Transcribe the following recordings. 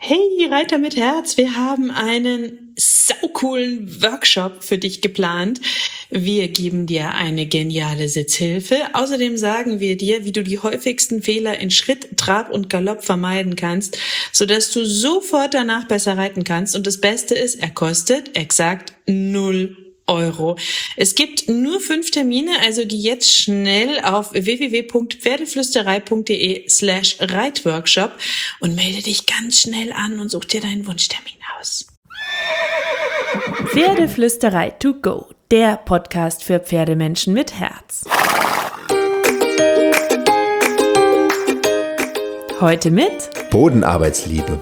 Hey, Reiter mit Herz, wir haben einen saucoolen Workshop für dich geplant. Wir geben dir eine geniale Sitzhilfe. Außerdem sagen wir dir, wie du die häufigsten Fehler in Schritt, Trab und Galopp vermeiden kannst, sodass du sofort danach besser reiten kannst. Und das Beste ist, er kostet exakt 0 Euro. Es gibt nur 5 Termine, also geh jetzt schnell auf www.pferdeflüsterei.de/Reitworkshop und melde dich ganz schnell an und such dir deinen Wunschtermin aus. Pferdeflüsterei to go, der Podcast für Pferdemenschen mit Herz. Heute mit Bodenarbeitsliebe.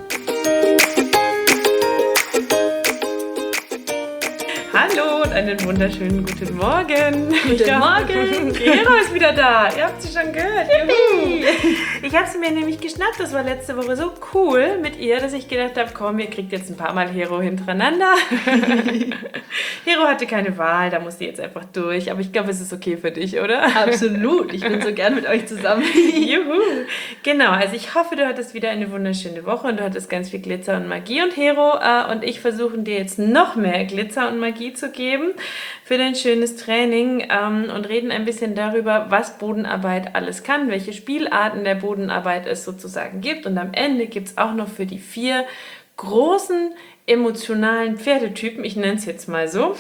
Hallo und einen wunderschönen guten Morgen. Guten Morgen. Hero ist wieder da. Ihr habt sie schon gehört. Juhu. Ich habe sie mir nämlich geschnappt. Das war letzte Woche so cool mit ihr, dass ich gedacht habe, komm, ihr kriegt jetzt ein paar Mal Hero hintereinander. Hero hatte keine Wahl, da musste jetzt einfach durch. Aber ich glaube, es ist okay für dich, oder? Absolut. Ich bin so gern mit euch zusammen. Juhu. Genau, also ich hoffe, du hattest wieder eine wunderschöne Woche und du hattest ganz viel Glitzer und Magie. Und Hero und ich versuchen dir jetzt noch mehr Glitzer und Magie zu geben für dein schönes Training und reden ein bisschen darüber, was Bodenarbeit alles kann, welche Spielarten der Bodenarbeit es sozusagen gibt. Und am Ende gibt es auch noch für die 4 großen emotionalen Pferdetypen, ich nenne es jetzt mal so,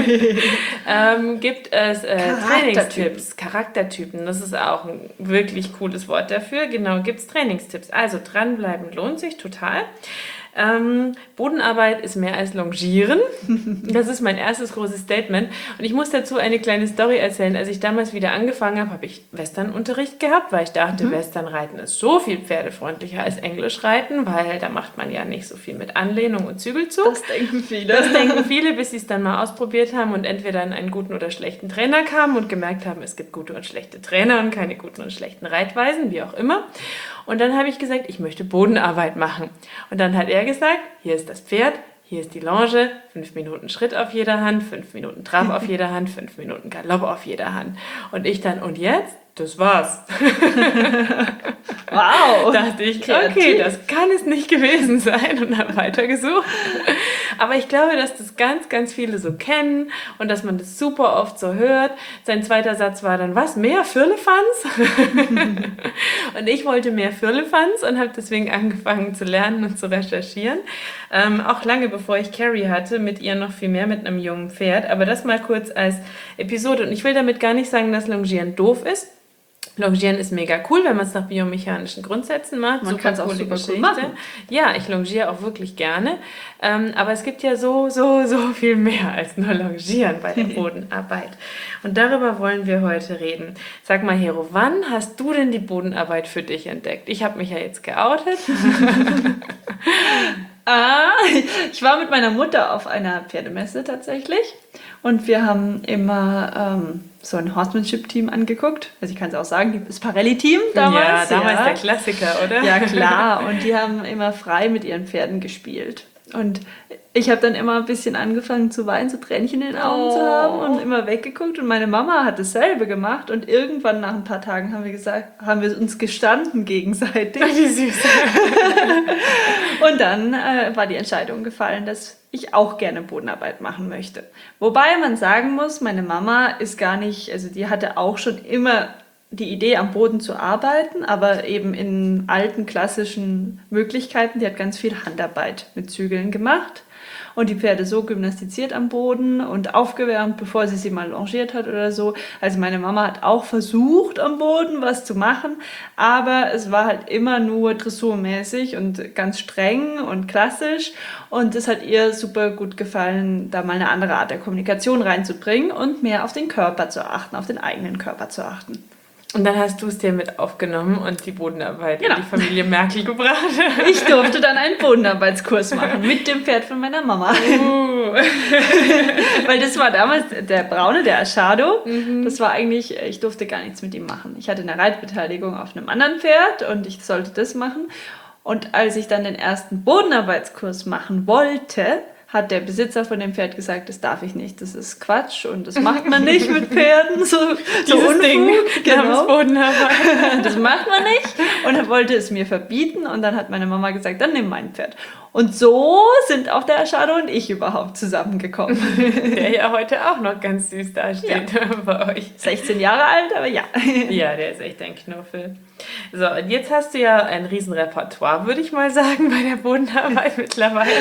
gibt es Trainingstipps, Charaktertypen. Das ist auch ein wirklich cooles Wort dafür. Genau, gibt es Trainingstipps. Also dranbleiben lohnt sich total. Bodenarbeit ist mehr als Longieren. Das ist mein erstes großes Statement. Und ich muss dazu eine kleine Story erzählen. Als ich damals wieder angefangen habe, habe ich Westernunterricht gehabt, weil ich dachte, Westernreiten ist so viel pferdefreundlicher als Englischreiten, weil da macht man ja nicht so viel mit Anlehnung und Zügelzug. Das denken viele. Das denken viele, bis sie es dann mal ausprobiert haben und entweder in einen guten oder schlechten Trainer kamen und gemerkt haben, es gibt gute und schlechte Trainer und keine guten und schlechten Reitweisen, wie auch immer. Und dann habe ich gesagt, ich möchte Bodenarbeit machen. Und dann hat er gesagt, hier ist das Pferd, hier ist die Longe, 5 Minuten Schritt auf jeder Hand, 5 Minuten Trab auf jeder Hand, 5 Minuten Galopp auf jeder Hand. Und ich dann, und jetzt? Das war's. Wow. Dachte ich, okay, das kann es nicht gewesen sein und habe weitergesucht. Aber ich glaube, dass das ganz, ganz viele so kennen und dass man das super oft so hört. Sein zweiter Satz war dann, was, mehr Firlefanz? Und ich wollte mehr Firlefanz und habe deswegen angefangen zu lernen und zu recherchieren. Auch lange bevor ich Carrie hatte, mit ihr noch viel mehr mit einem jungen Pferd. Aber das mal kurz als Episode. Und ich will damit gar nicht sagen, dass Longieren doof ist. Longieren ist mega cool, wenn man es nach biomechanischen Grundsätzen macht. Man kann es auch super cool machen. Ja, ich longiere auch wirklich gerne. Aber es gibt ja so viel mehr als nur Longieren bei der Bodenarbeit. Und darüber wollen wir heute reden. Sag mal, Hero, wann hast du denn die Bodenarbeit für dich entdeckt? Ich habe mich ja jetzt geoutet. Ich war mit meiner Mutter auf einer Pferdemesse tatsächlich und wir haben immer so ein Horsemanship-Team angeguckt. Also ich kann es auch sagen, das Parelli-Team damals. Ja, damals der Klassiker, oder? Ja, klar. Und die haben immer frei mit ihren Pferden gespielt. Und ich habe dann immer ein bisschen angefangen zu weinen, so Tränchen in den Augen zu haben und immer weggeguckt. Und meine Mama hat dasselbe gemacht. Und irgendwann nach ein paar Tagen haben wir uns gestanden gegenseitig. Wie süß. Und dann war die Entscheidung gefallen, dass ich auch gerne Bodenarbeit machen möchte. Wobei man sagen muss, meine Mama ist gar nicht, also die hatte auch schon immer die Idee, am Boden zu arbeiten, aber eben in alten klassischen Möglichkeiten. Die hat ganz viel Handarbeit mit Zügeln gemacht und die Pferde so gymnastiziert am Boden und aufgewärmt, bevor sie mal longiert hat oder so. Also meine Mama hat auch versucht, am Boden was zu machen, aber es war halt immer nur dressurmäßig und ganz streng und klassisch. Und es hat ihr super gut gefallen, da mal eine andere Art der Kommunikation reinzubringen und mehr auf den Körper zu achten, auf den eigenen Körper zu achten. Und dann hast du es dir mit aufgenommen und die Bodenarbeit in die Familie Merkel gebracht. Ich durfte dann einen Bodenarbeitskurs machen mit dem Pferd von meiner Mama. Weil das war damals der Braune, der Achado. Das war eigentlich, ich durfte gar nichts mit ihm machen. Ich hatte eine Reitbeteiligung auf einem anderen Pferd und ich sollte das machen. Und als ich dann den ersten Bodenarbeitskurs machen wollte, hat der Besitzer von dem Pferd gesagt, das darf ich nicht, das ist Quatsch und das macht man nicht mit Pferden. So Dieses Ding, genau. Bodenarbeit. Das macht man nicht. Und er wollte es mir verbieten und dann hat meine Mama gesagt, dann nimm mein Pferd. Und so sind auch der Shadow und ich überhaupt zusammengekommen. Der ja heute auch noch ganz süß dasteht bei euch. 16 Jahre alt, aber ja. Ja, der ist echt ein Knuffel. So, und jetzt hast du ja ein Riesenrepertoire, würde ich mal sagen, bei der Bodenarbeit mittlerweile.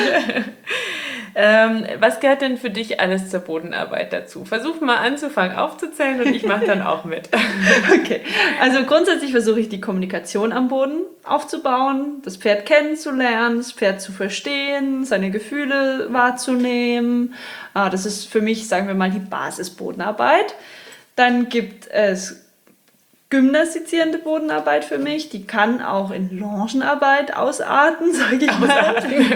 Was gehört denn für dich alles zur Bodenarbeit dazu? Versuch mal anzufangen aufzuzählen und ich mache dann auch mit. Okay, also grundsätzlich versuche ich die Kommunikation am Boden aufzubauen, das Pferd kennenzulernen, das Pferd zu verstehen, seine Gefühle wahrzunehmen. Das ist für mich, sagen wir mal, die Basisbodenarbeit. Dann gibt es gymnastizierende Bodenarbeit für mich, die kann auch in Longenarbeit ausarten, sage ich mal.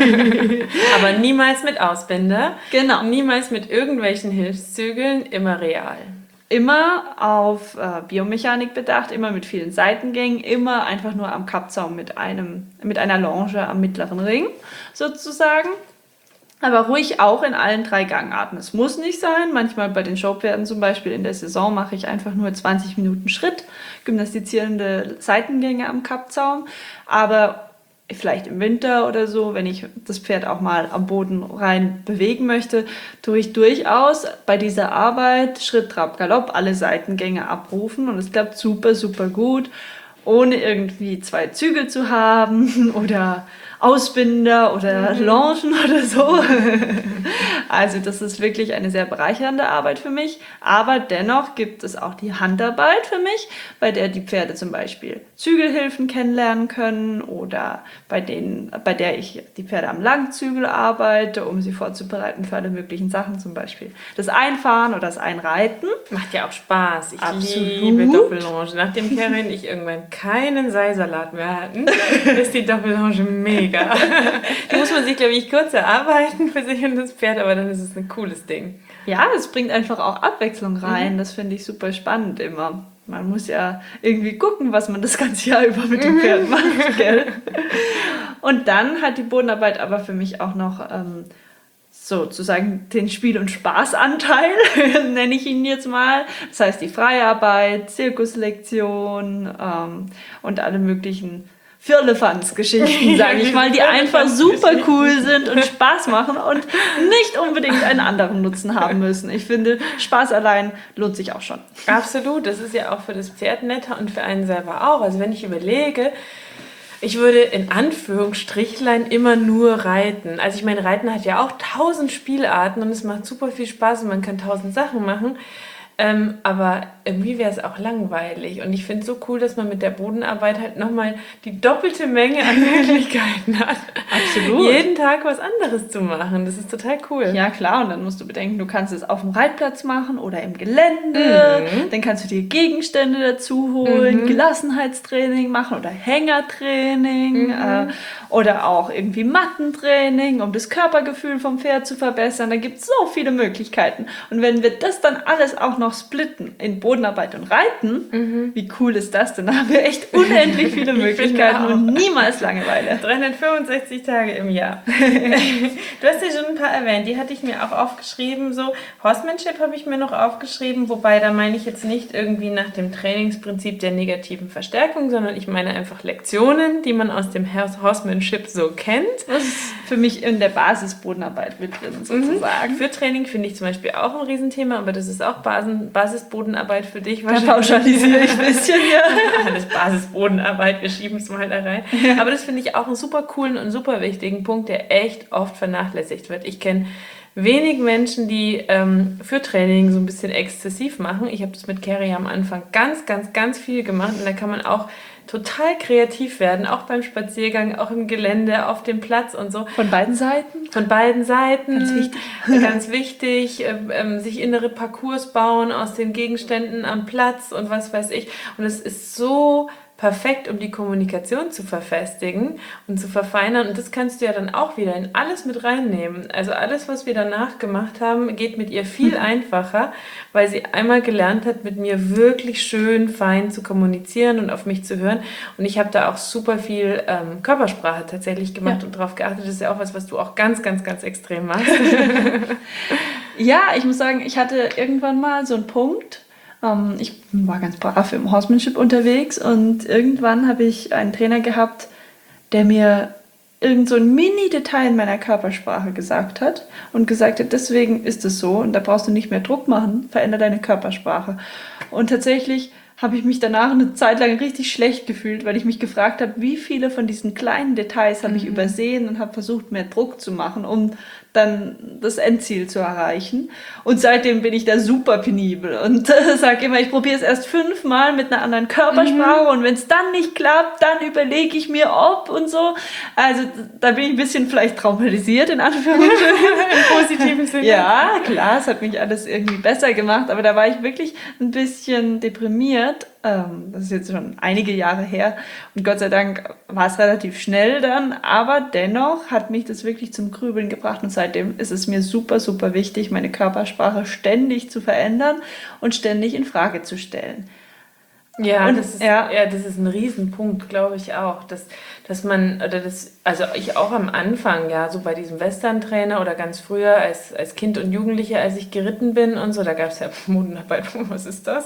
Aber niemals mit Ausbinder. Genau. Niemals mit irgendwelchen Hilfszügeln, immer real. Immer auf Biomechanik bedacht, immer mit vielen Seitengängen, immer einfach nur am Kappzaum mit einer Longe am mittleren Ring sozusagen. Aber ruhig auch in allen 3 Gangarten. Es muss nicht sein. Manchmal bei den Showpferden zum Beispiel in der Saison mache ich einfach nur 20 Minuten Schritt, gymnastizierende Seitengänge am Kappzaum. Aber vielleicht im Winter oder so, wenn ich das Pferd auch mal am Boden rein bewegen möchte, tue ich durchaus bei dieser Arbeit Schritt, Trab, Galopp alle Seitengänge abrufen. Und es klappt super, super gut, ohne irgendwie 2 Zügel zu haben oder Ausbinder oder Longen oder so. Also das ist wirklich eine sehr bereichernde Arbeit für mich. Aber dennoch gibt es auch die Handarbeit für mich, bei der die Pferde zum Beispiel Zügelhilfen kennenlernen können oder bei der ich die Pferde am Langzügel arbeite, um sie vorzubereiten für alle möglichen Sachen, zum Beispiel das Einfahren oder das Einreiten. Macht ja auch Spaß. Ich Absolut. liebe Doppellonge. Nachdem Karen und ich irgendwann keinen Seisalat mehr hatten, ist die Doppellonge mega. Die muss man sich, glaube ich, kurz erarbeiten für sich und das Pferd, aber dann ist es ein cooles Ding. Ja, es bringt einfach auch Abwechslung rein. Das finde ich super spannend immer. Man muss ja irgendwie gucken, was man das ganze Jahr über mit dem Pferd macht, gell? Und dann hat die Bodenarbeit aber für mich auch noch sozusagen den Spiel- und Spaßanteil, nenne ich ihn jetzt mal. Das heißt die Freiarbeit, Zirkuslektion und alle möglichen Firlefanz-Geschichten, sage ich mal, die einfach super cool sind und Spaß machen und nicht unbedingt einen anderen Nutzen haben müssen. Ich finde, Spaß allein lohnt sich auch schon. Absolut, das ist ja auch für das Pferd netter und für einen selber auch. Also wenn ich überlege, ich würde in Anführungsstrichlein immer nur reiten. Also ich meine, Reiten hat ja auch 1000 Spielarten und es macht super viel Spaß und man kann 1000 Sachen machen. Aber irgendwie wäre es auch langweilig. Und ich finde es so cool, dass man mit der Bodenarbeit halt nochmal die doppelte Menge an Möglichkeiten hat. Absolut. Jeden Tag was anderes zu machen. Das ist total cool. Ja, klar. Und dann musst du bedenken, du kannst es auf dem Reitplatz machen oder im Gelände. Dann kannst du dir Gegenstände dazu holen, Gelassenheitstraining machen oder Hängertraining oder auch irgendwie Mattentraining, um das Körpergefühl vom Pferd zu verbessern. Da gibt es so viele Möglichkeiten. Und wenn wir das dann alles auch noch splitten in Bodenarbeit und Reiten, wie cool ist das denn? Da haben wir echt unendlich viele Möglichkeiten und niemals Langeweile. 365 Tage im Jahr. Du hast ja schon ein paar erwähnt, die hatte ich mir auch aufgeschrieben. So Horsemanship habe ich mir noch aufgeschrieben, wobei da meine ich jetzt nicht irgendwie nach dem Trainingsprinzip der negativen Verstärkung, sondern ich meine einfach Lektionen, die man aus dem Horsemanship so kennt. Das ist für mich in der Basisbodenarbeit mit drin sozusagen. Für Training finde ich zum Beispiel auch ein Riesenthema, aber das ist auch Basisbodenarbeit für dich Da wahrscheinlich. pauschalisiere ich ein bisschen, ja. Alles Basisbodenarbeit, wir schieben es mal da rein. Ja. Aber das finde ich auch einen super coolen und super wichtigen Punkt, der echt oft vernachlässigt wird. Ich kenne wenig Menschen, die für Training so ein bisschen exzessiv machen. Ich habe das mit Carrie am Anfang ganz, ganz, ganz viel gemacht und da kann man auch total kreativ werden, auch beim Spaziergang, auch im Gelände, auf dem Platz und so. Von beiden Seiten? Von beiden Seiten. Ganz wichtig. Ganz wichtig. Sich innere Parcours bauen aus den Gegenständen am Platz und was weiß ich. Und es ist so perfekt, um die Kommunikation zu verfestigen und zu verfeinern. Und das kannst du ja dann auch wieder in alles mit reinnehmen. Also alles, was wir danach gemacht haben, geht mit ihr viel einfacher, weil sie einmal gelernt hat, mit mir wirklich schön fein zu kommunizieren und auf mich zu hören. Und ich habe da auch super viel Körpersprache tatsächlich gemacht und darauf geachtet. Das ist ja auch was du auch ganz, ganz, ganz extrem machst. Ja, ich muss sagen, ich hatte irgendwann mal so einen Punkt. Ich war ganz brav im Horsemanship unterwegs und irgendwann habe ich einen Trainer gehabt, der mir irgend so ein Mini-Detail in meiner Körpersprache gesagt hat und gesagt hat, deswegen ist es so und da brauchst du nicht mehr Druck machen, veränder deine Körpersprache. Und tatsächlich habe ich mich danach eine Zeit lang richtig schlecht gefühlt, weil ich mich gefragt habe, wie viele von diesen kleinen Details habe ich übersehen und habe versucht, mehr Druck zu machen, um dann das Endziel zu erreichen. Und seitdem bin ich da super penibel und sage immer, ich probiere es erst 5-mal mit einer anderen Körpersprache und wenn es dann nicht klappt, dann überlege ich mir, ob und so. Also da bin ich ein bisschen vielleicht traumatisiert, in Anführungsstrichen. Im positiven Sinne. Ja, klar, es hat mich alles irgendwie besser gemacht, aber da war ich wirklich ein bisschen deprimiert. Das ist jetzt schon einige Jahre her und Gott sei Dank war es relativ schnell dann, aber dennoch hat mich das wirklich zum Grübeln gebracht und seitdem ist es mir super, super wichtig, meine Körpersprache ständig zu verändern und ständig in Frage zu stellen. Ja, Und- das ist, ja. das ist ein Riesenpunkt, glaube ich auch, dass man, also ich auch am Anfang, ja, so bei diesem Western-Trainer oder ganz früher als Kind und Jugendliche, als ich geritten bin und so, da gab es ja Modenarbeit, was ist das?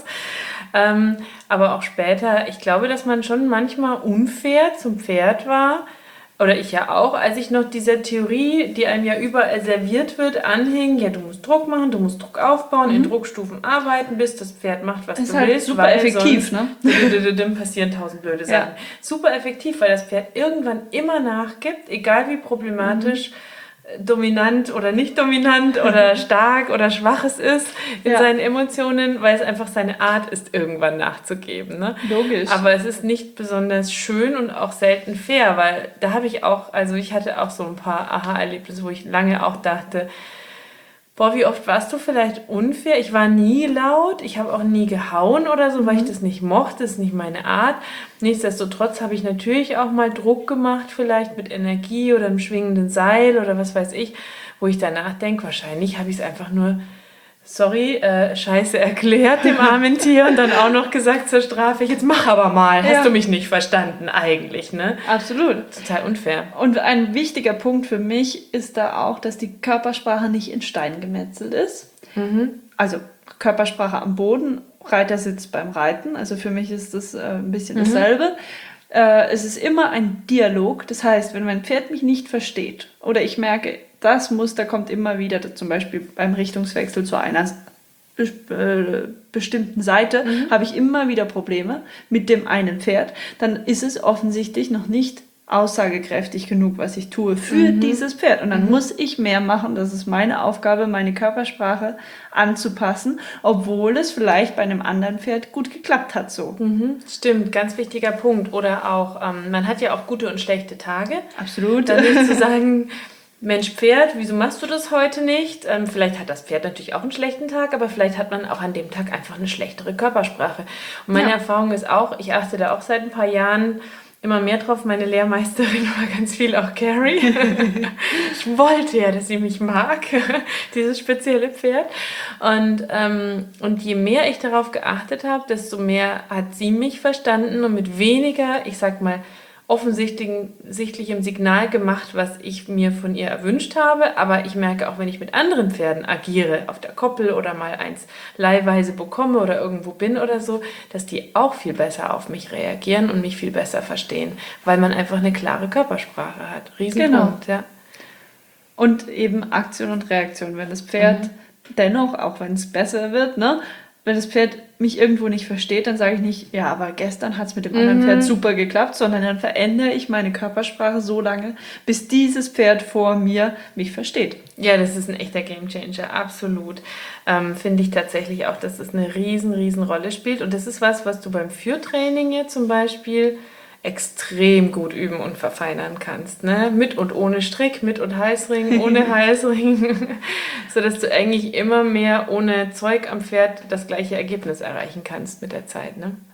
Aber auch später, ich glaube, dass man schon manchmal unfair zum Pferd war, oder ich ja auch, als ich noch dieser Theorie, die einem ja überall serviert wird, anhing, ja, du musst Druck machen, du musst Druck aufbauen, in Druckstufen arbeiten, bis das Pferd macht, was Ist du halt willst. super weil effektiv, sonst passieren 1000 blöde Sachen. Ja. Super effektiv, weil das Pferd irgendwann immer nachgibt, egal wie problematisch, dominant oder nicht dominant oder stark oder schwach es ist in Ja. seinen Emotionen, weil es einfach seine Art ist, irgendwann nachzugeben. Ne? Logisch. Aber es ist nicht besonders schön und auch selten fair, weil da habe ich auch, also ich hatte auch so ein paar Aha-Erlebnisse, wo ich lange auch dachte, boah, wie oft warst du vielleicht unfair? Ich war nie laut, ich habe auch nie gehauen oder so, weil ich das nicht mochte, das ist nicht meine Art. Nichtsdestotrotz habe ich natürlich auch mal Druck gemacht, vielleicht mit Energie oder einem schwingenden Seil oder was weiß ich, wo ich danach denke, wahrscheinlich habe ich es einfach nur, scheiße erklärt dem armen Tier und dann auch noch gesagt zur Strafe, jetzt mach aber mal, Ja. hast du mich nicht verstanden eigentlich, ne? Absolut. Total unfair. Und ein wichtiger Punkt für mich ist da auch, dass die Körpersprache nicht in Stein gemetzelt ist. Also Körpersprache am Boden, Reitersitz beim Reiten. Also für mich ist das ein bisschen dasselbe. Es ist immer ein Dialog. Das heißt, wenn mein Pferd mich nicht versteht oder ich merke, das Muster kommt immer wieder, zum Beispiel beim Richtungswechsel zu einer bestimmten Seite, habe ich immer wieder Probleme mit dem einen Pferd, dann ist es offensichtlich noch nicht aussagekräftig genug, was ich tue für dieses Pferd. Und dann muss ich mehr machen. Das ist meine Aufgabe, meine Körpersprache anzupassen, obwohl es vielleicht bei einem anderen Pferd gut geklappt hat so. Stimmt, ganz wichtiger Punkt. Oder auch, man hat ja auch gute und schlechte Tage. Absolut. Dann nicht zu sagen, Mensch Pferd, wieso machst du das heute nicht? Vielleicht hat das Pferd natürlich auch einen schlechten Tag, aber vielleicht hat man auch an dem Tag einfach eine schlechtere Körpersprache. Und meine Erfahrung ist auch, ich achte da auch seit ein paar Jahren immer mehr drauf. Meine Lehrmeisterin war ganz viel auch Carrie. Ich wollte ja, dass sie mich mag, dieses spezielle Pferd. Und je mehr ich darauf geachtet habe, desto mehr hat sie mich verstanden und mit weniger, ich sag mal, offensichtlichem Signal gemacht, was ich mir von ihr erwünscht habe. Aber ich merke auch, wenn ich mit anderen Pferden agiere, auf der Koppel oder mal eins leihweise bekomme oder irgendwo bin oder so, dass die auch viel besser auf mich reagieren und mich viel besser verstehen, weil man einfach eine klare Körpersprache hat. Riesenpunkt, ja. Und eben Aktion und Reaktion. Wenn das Pferd dennoch, auch wenn es besser wird, ne, wenn das Pferd mich irgendwo nicht versteht, dann sage ich nicht, ja, aber gestern hat es mit dem anderen Pferd super geklappt, sondern dann verändere ich meine Körpersprache so lange, bis dieses Pferd vor mir mich versteht. Ja, das ist ein echter Gamechanger, absolut. Finde ich tatsächlich auch, dass es eine riesen Rolle spielt. Und das ist was du beim Führtraining jetzt zum Beispiel extrem gut üben und verfeinern kannst. Ne? Mit und ohne Strick, mit und Halsring, ohne Halsring. Sodass du eigentlich immer mehr ohne Zeug am Pferd das gleiche Ergebnis erreichen kannst mit der Zeit. Ne?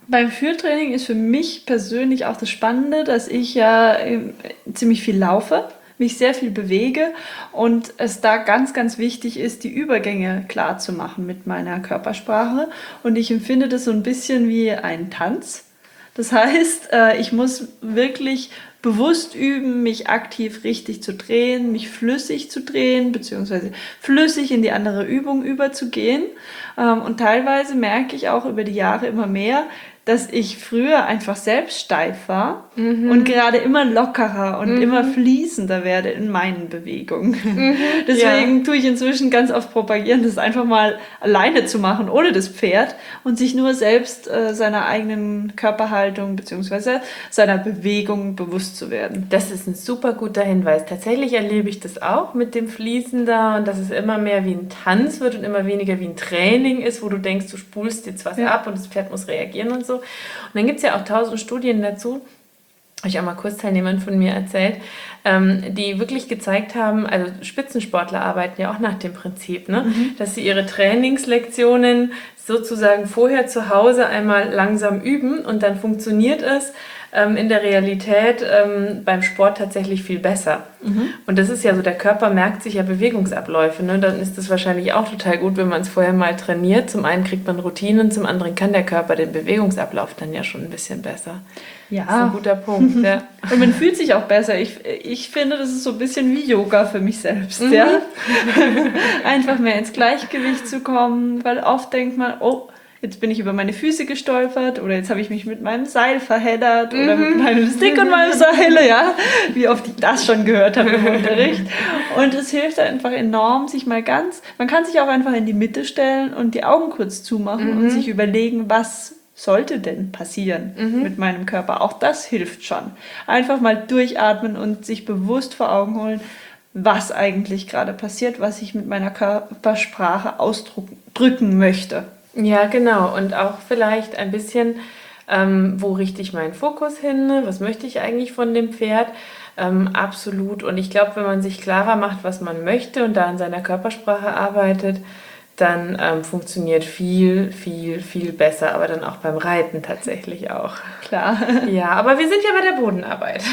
Beim Führtraining ist für mich persönlich auch das Spannende, dass ich ja ziemlich viel laufe, mich sehr viel bewege und es da ganz, ganz wichtig ist, die Übergänge klar zu machen mit meiner Körpersprache. Und ich empfinde das so ein bisschen wie ein Tanz. Das heißt, ich muss wirklich bewusst üben, mich aktiv richtig zu drehen, mich flüssig zu drehen, beziehungsweise flüssig in die andere Übung überzugehen. Und teilweise merke ich auch über die Jahre immer mehr, dass ich früher einfach selbst steif war und gerade immer lockerer und immer fließender werde in meinen Bewegungen. Deswegen tue ich inzwischen ganz oft propagieren, das einfach mal alleine zu machen, ohne das Pferd und sich nur selbst seiner eigenen Körperhaltung bzw. seiner Bewegung bewusst zu werden. Das ist ein super guter Hinweis. Tatsächlich erlebe ich das auch mit dem Fließen da und dass es immer mehr wie ein Tanz wird und immer weniger wie ein Training ist, wo du denkst, du spulst jetzt was ab und das Pferd muss reagieren und so. Und dann gibt es ja auch 1000 Studien dazu, habe ich auch mal Kursteilnehmern von mir erzählt, die wirklich gezeigt haben, also Spitzensportler arbeiten ja auch nach dem Prinzip, ne? Dass sie ihre Trainingslektionen sozusagen vorher zu Hause einmal langsam üben und dann funktioniert es in der Realität beim Sport tatsächlich viel besser. Und das ist ja so, der Körper merkt sich ja Bewegungsabläufe. Ne? Dann ist es wahrscheinlich auch total gut, wenn man es vorher mal trainiert. Zum einen kriegt man Routinen, zum anderen kann der Körper den Bewegungsablauf dann ja schon ein bisschen besser. Ja. Das ist ein guter Punkt. Ja. Und man fühlt sich auch besser. Ich finde, das ist so ein bisschen wie Yoga für mich selbst. Ja? Einfach mehr ins Gleichgewicht zu kommen, weil oft denkt man, oh, jetzt bin ich über meine Füße gestolpert oder jetzt habe ich mich mit meinem Seil verheddert oder mit meinem Stick und meinem Seil, ja, wie oft ich das schon gehört habe im Unterricht. Und es hilft einfach enorm, sich mal man kann sich auch einfach in die Mitte stellen und die Augen kurz zumachen und sich überlegen, was sollte denn passieren mit meinem Körper. Auch das hilft schon. Einfach mal durchatmen und sich bewusst vor Augen holen, was eigentlich gerade passiert, was ich mit meiner Körpersprache ausdrücken möchte. Ja, genau. Und auch vielleicht ein bisschen, wo richte ich meinen Fokus hin? Was möchte ich eigentlich von dem Pferd? Absolut. Und ich glaube, wenn man sich klarer macht, was man möchte und da an seiner Körpersprache arbeitet, dann funktioniert viel, viel, viel besser. Aber dann auch beim Reiten tatsächlich auch. Klar. Ja, aber wir sind ja bei der Bodenarbeit.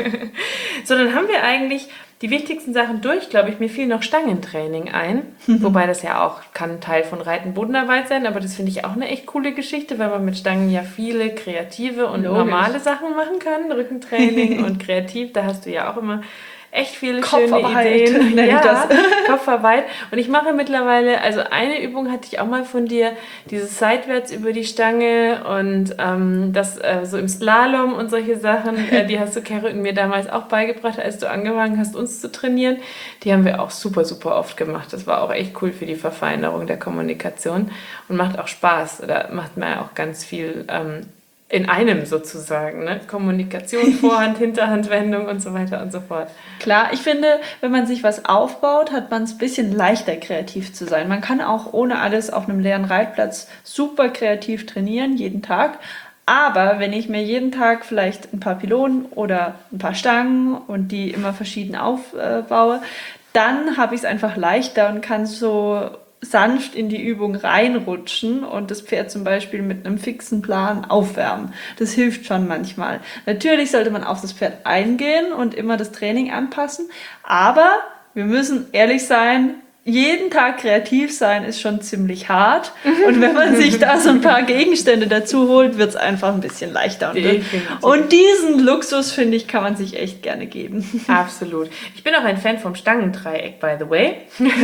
So, dann haben wir eigentlich die wichtigsten Sachen durch, glaube ich. Mir fiel noch Stangentraining ein, wobei das ja auch kann Teil von Reiten-Bodenarbeit sein, aber das finde ich auch eine echt coole Geschichte, weil man mit Stangen ja viele kreative und normale Sachen machen kann. Rückentraining und kreativ, da hast du ja auch immer echt viele schöne Ideen. Ja, Kopfarbeit. Und ich mache mittlerweile, also eine Übung hatte ich auch mal von dir, dieses seitwärts über die Stange und das so im Slalom und solche Sachen, die hast du Kerrücken mir damals auch beigebracht, als du angefangen hast, uns zu trainieren. Die haben wir auch super, super oft gemacht. Das war auch echt cool für die Verfeinerung der Kommunikation und macht auch Spaß. Da macht man ja auch ganz viel in einem sozusagen, ne? Kommunikation, Vorhand, Hinterhandwendung und so weiter und so fort. Klar, ich finde, wenn man sich was aufbaut, hat man es ein bisschen leichter, kreativ zu sein. Man kann auch ohne alles auf einem leeren Reitplatz super kreativ trainieren, jeden Tag. Aber wenn ich mir jeden Tag vielleicht ein paar Pylonen oder ein paar Stangen und die immer verschieden aufbaue, dann habe ich es einfach leichter und kann so sanft in die Übung reinrutschen und das Pferd zum Beispiel mit einem fixen Plan aufwärmen. Das hilft schon manchmal. Natürlich sollte man auf das Pferd eingehen und immer das Training anpassen, aber wir müssen ehrlich sein, jeden Tag kreativ sein ist schon ziemlich hart und wenn man sich da so ein paar Gegenstände dazu holt, wird es einfach ein bisschen leichter. Und diesen Luxus, finde ich, kann man sich echt gerne geben. Absolut. Ich bin auch ein Fan vom Stangendreieck, by the way.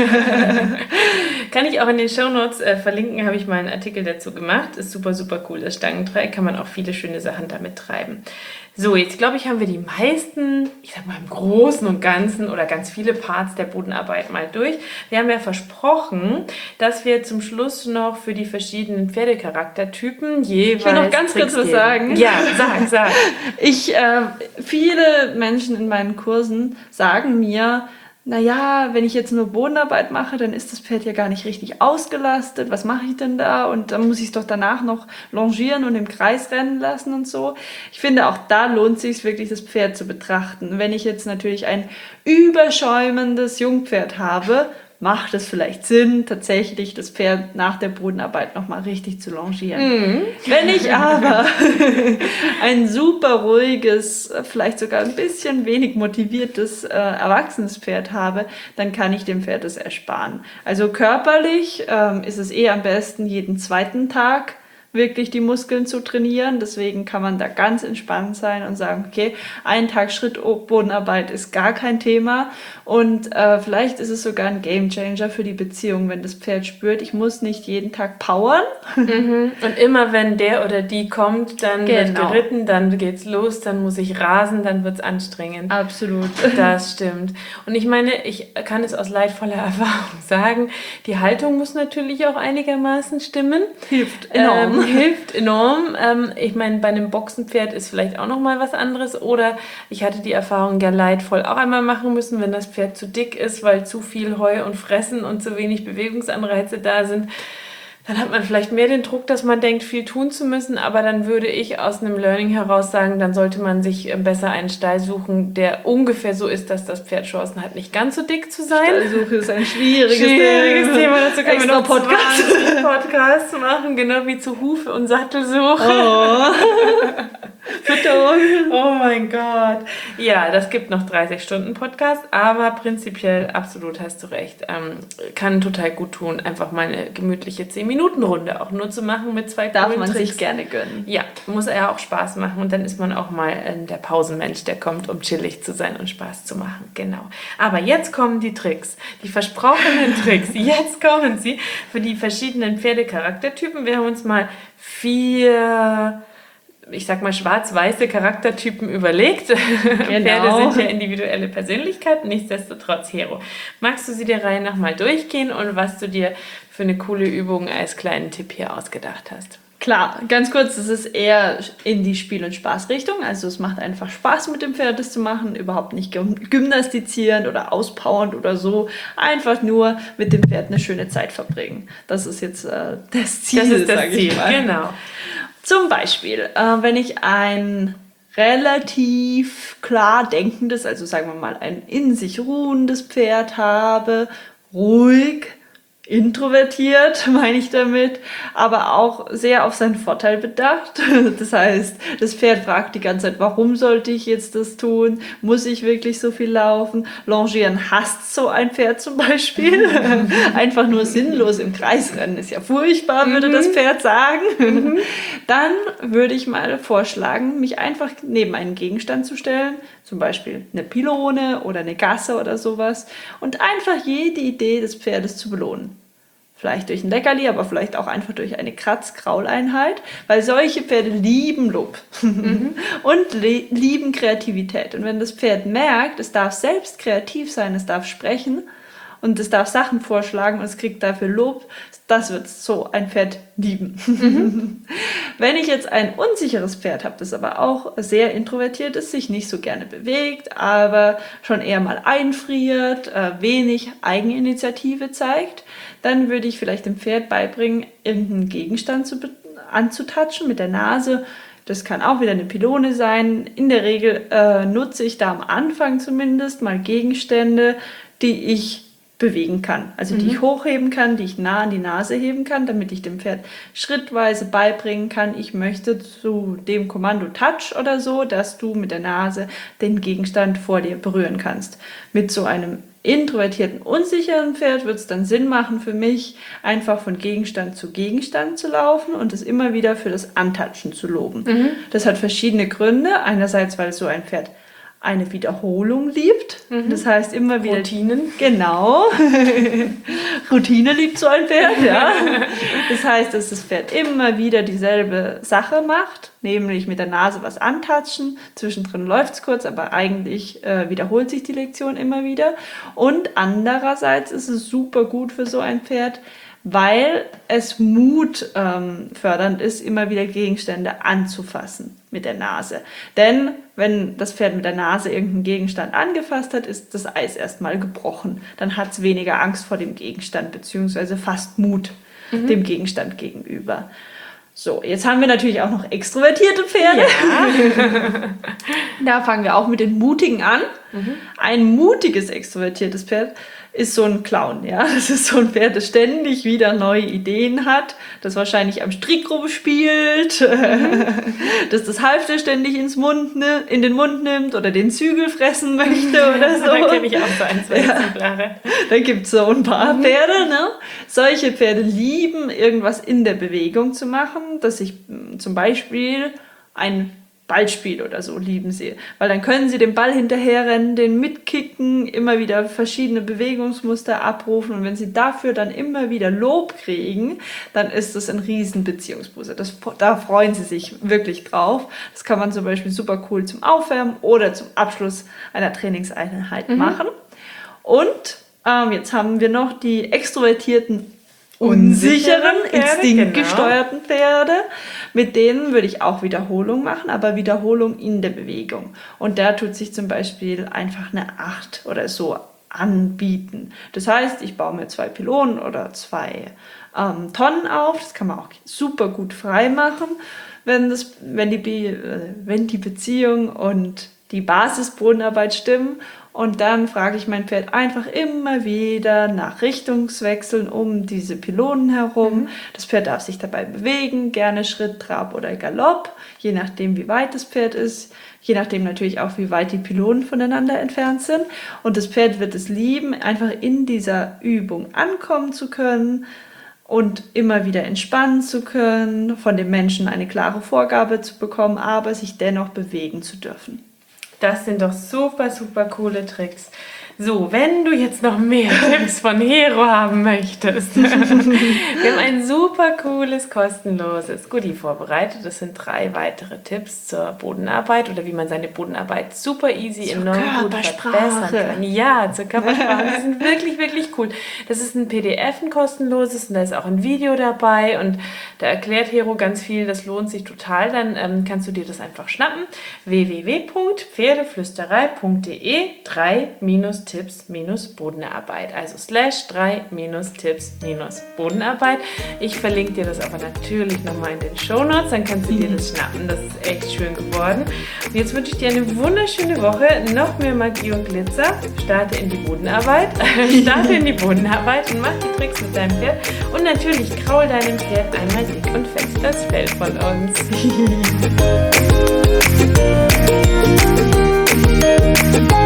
Kann ich auch in den Shownotes verlinken, habe ich mal einen Artikel dazu gemacht. Ist super, super cool. Das Stangendreieck kann man auch viele schöne Sachen damit treiben. So, jetzt glaube ich, haben wir die meisten, ich sag mal im Großen und Ganzen oder ganz viele Parts der Bodenarbeit mal durch. Wir haben ja versprochen, dass wir zum Schluss noch für die verschiedenen Pferdecharaktertypen jeweils. Ich will noch ganz kurz was sagen. Ja, sag. Viele Menschen in meinen Kursen sagen mir, naja, wenn ich jetzt nur Bodenarbeit mache, dann ist das Pferd ja gar nicht richtig ausgelastet. Was mache ich denn da? Und dann muss ich es doch danach noch longieren und im Kreis rennen lassen und so. Ich finde, auch da lohnt es sich wirklich, das Pferd zu betrachten. Wenn ich jetzt natürlich ein überschäumendes Jungpferd habe, macht es vielleicht Sinn, tatsächlich das Pferd nach der Bodenarbeit nochmal richtig zu longieren. Wenn ich aber ein super ruhiges, vielleicht sogar ein bisschen wenig motiviertes erwachsenes Pferd habe, dann kann ich dem Pferd das ersparen. Also körperlich ist es am besten, jeden zweiten Tag wirklich die Muskeln zu trainieren. Deswegen kann man da ganz entspannt sein und sagen, okay, einen Tag Schrittbodenarbeit ist gar kein Thema und vielleicht ist es sogar ein Gamechanger für die Beziehung, wenn das Pferd spürt, ich muss nicht jeden Tag powern. Und immer wenn der oder die kommt, dann wird geritten, dann geht's los, dann muss ich rasen, dann wird's anstrengend. Absolut. Das stimmt. Und ich meine, ich kann es aus leidvoller Erfahrung sagen, die Haltung muss natürlich auch einigermaßen stimmen. Hilft enorm. Hilft enorm. Ich meine, bei einem Boxenpferd ist vielleicht auch nochmal was anderes. Oder ich hatte die Erfahrung ja leidvoll auch einmal machen müssen, wenn das Pferd zu dick ist, weil zu viel Heu und Fressen und zu wenig Bewegungsanreize da sind. Dann hat man vielleicht mehr den Druck, dass man denkt, viel tun zu müssen. Aber dann würde ich aus einem Learning heraus sagen, dann sollte man sich besser einen Stall suchen, der ungefähr so ist, dass das Pferd Chancen hat, nicht ganz so dick zu sein. Stallsuche ist ein schwieriges Thema. Dazu können wir noch Podcasts machen, genau wie zu Hufe und Sattelsuche. Oh mein Gott. Ja, das gibt noch 30 Stunden Podcast, aber prinzipiell absolut hast du recht. Kann total gut tun, einfach mal eine gemütliche 10-Minuten-Runde auch nur zu machen mit 2 Darf coolen man Tricks. sich gerne gönnen. Ja, muss ja auch Spaß machen und dann ist man auch mal der Pausenmensch, der kommt, um chillig zu sein und Spaß zu machen. Genau. Aber jetzt kommen die Tricks, die versprochenen Tricks. Jetzt kommen sie für die verschiedenen Pferdecharaktertypen. Wir haben uns mal 4... ich sag mal, schwarz-weiße Charaktertypen überlegt. Pferde sind ja individuelle Persönlichkeiten, nichtsdestotrotz Hero. Magst du sie der Reihe nach mal durchgehen und was du dir für eine coole Übung als kleinen Tipp hier ausgedacht hast? Klar, ganz kurz, es ist eher in die Spiel- und Spaßrichtung. Also es macht einfach Spaß mit dem Pferd, das zu machen. Überhaupt nicht gymnastizierend oder auspowernd oder so. Einfach nur mit dem Pferd eine schöne Zeit verbringen. Das ist jetzt das Ziel, das ist das sag Ziel, ich mal. Genau. Zum Beispiel, wenn ich ein relativ klar denkendes, also sagen wir mal ein in sich ruhendes Pferd habe, ruhig, introvertiert, meine ich damit, aber auch sehr auf seinen Vorteil bedacht. Das heißt, das Pferd fragt die ganze Zeit, warum sollte ich jetzt das tun? Muss ich wirklich so viel laufen? Longieren hasst so ein Pferd zum Beispiel. Einfach nur sinnlos im Kreis rennen ist ja furchtbar, würde das Pferd sagen. Dann würde ich mal vorschlagen, mich einfach neben einen Gegenstand zu stellen, zum Beispiel eine Pylone oder eine Gasse oder sowas und einfach jede Idee des Pferdes zu belohnen. Vielleicht durch ein Leckerli, aber vielleicht auch einfach durch eine Kratz-Kraul-Einheit, weil solche Pferde lieben Lob und lieben Kreativität. Und wenn das Pferd merkt, es darf selbst kreativ sein, es darf sprechen und es darf Sachen vorschlagen und es kriegt dafür Lob, das wird so ein Pferd lieben. Wenn ich jetzt ein unsicheres Pferd habe, das aber auch sehr introvertiert ist, sich nicht so gerne bewegt, aber schon eher mal einfriert, wenig Eigeninitiative zeigt, dann würde ich vielleicht dem Pferd beibringen, irgendeinen Gegenstand anzutatschen mit der Nase. Das kann auch wieder eine Pylone sein. In der Regel nutze ich da am Anfang zumindest mal Gegenstände, die ich bewegen kann. Also die ich hochheben kann, die ich nah an die Nase heben kann, damit ich dem Pferd schrittweise beibringen kann, ich möchte zu dem Kommando Touch oder so, dass du mit der Nase den Gegenstand vor dir berühren kannst. Mit so einem introvertierten, unsicheren Pferd wird es dann Sinn machen für mich, einfach von Gegenstand zu Gegenstand zu laufen und es immer wieder für das Antatschen zu loben. Das hat verschiedene Gründe. Einerseits, weil so ein Pferd eine Wiederholung liebt. Das heißt immer wieder... Routinen. Genau. Routine liebt so ein Pferd, ja. Das heißt, dass das Pferd immer wieder dieselbe Sache macht, nämlich mit der Nase was antatschen. Zwischendrin läuft es kurz, aber eigentlich wiederholt sich die Lektion immer wieder. Und andererseits ist es super gut für so ein Pferd, weil es Mut fördernd ist, immer wieder Gegenstände anzufassen mit der Nase. Denn wenn das Pferd mit der Nase irgendeinen Gegenstand angefasst hat, ist das Eis erstmal gebrochen. Dann hat es weniger Angst vor dem Gegenstand, beziehungsweise fast Mut dem Gegenstand gegenüber. So, jetzt haben wir natürlich auch noch extrovertierte Pferde. Ja. Da fangen wir auch mit den Mutigen an. Ein mutiges, extrovertiertes Pferd ist so ein Clown, ja. Das ist so ein Pferd, das ständig wieder neue Ideen hat, das wahrscheinlich am Strick rumspielt, dass das Halfter ständig in den Mund nimmt oder den Zügel fressen möchte oder so. Da kenne ich auch so ein, zwei Exemplare. Da gibt es so ein paar Pferde, ne? Solche Pferde lieben, irgendwas in der Bewegung zu machen, dass ich zum Beispiel ein Ballspiel oder so lieben sie, weil dann können sie den Ball hinterherrennen, den mitkicken, immer wieder verschiedene Bewegungsmuster abrufen und wenn sie dafür dann immer wieder Lob kriegen, dann ist das ein riesen Beziehungsbooster. Da freuen sie sich wirklich drauf. Das kann man zum Beispiel super cool zum Aufwärmen oder zum Abschluss einer Trainingseinheit machen. Und jetzt haben wir noch die extrovertierten, unsicheren, instinktgesteuerten Pferde. Mit denen würde ich auch Wiederholung machen, aber Wiederholung in der Bewegung. Und da tut sich zum Beispiel einfach eine 8 oder so anbieten. Das heißt, ich baue mir 2 Pylonen oder 2 Tonnen auf. Das kann man auch super gut frei machen, wenn die Beziehung und die Basisbodenarbeit stimmen. Und dann frage ich mein Pferd einfach immer wieder nach Richtungswechseln um diese Pylonen herum. Das Pferd darf sich dabei bewegen, gerne Schritt, Trab oder Galopp, je nachdem wie weit das Pferd ist, je nachdem natürlich auch wie weit die Pylonen voneinander entfernt sind. Und das Pferd wird es lieben, einfach in dieser Übung ankommen zu können und immer wieder entspannen zu können, von dem Menschen eine klare Vorgabe zu bekommen, aber sich dennoch bewegen zu dürfen. Das sind doch super, super coole Tricks. So, wenn du jetzt noch mehr Tipps von Hero haben möchtest, wir haben ein super cooles, kostenloses Goodie vorbereitet. Das sind 3 weitere Tipps zur Bodenarbeit oder wie man seine Bodenarbeit super easy im neuen Boden verbessern kann. Ja, zur Körpersprache. Die sind wirklich, wirklich cool. Das ist ein PDF, ein kostenloses, und da ist auch ein Video dabei und da erklärt Hero ganz viel. Das lohnt sich total. Dann kannst du dir das einfach schnappen. www.pferdeflüsterei.de 3-Tipps-Bodenarbeit, also /3-Tipps-Bodenarbeit. Ich verlinke dir das aber natürlich nochmal in den Shownotes, dann kannst du dir das schnappen. Das ist echt schön geworden. Und jetzt wünsche ich dir eine wunderschöne Woche, noch mehr Magie und Glitzer. Starte in die Bodenarbeit und mach die Tricks mit deinem Pferd und natürlich kraul deinem Pferd einmal dick und fest das Fell von uns.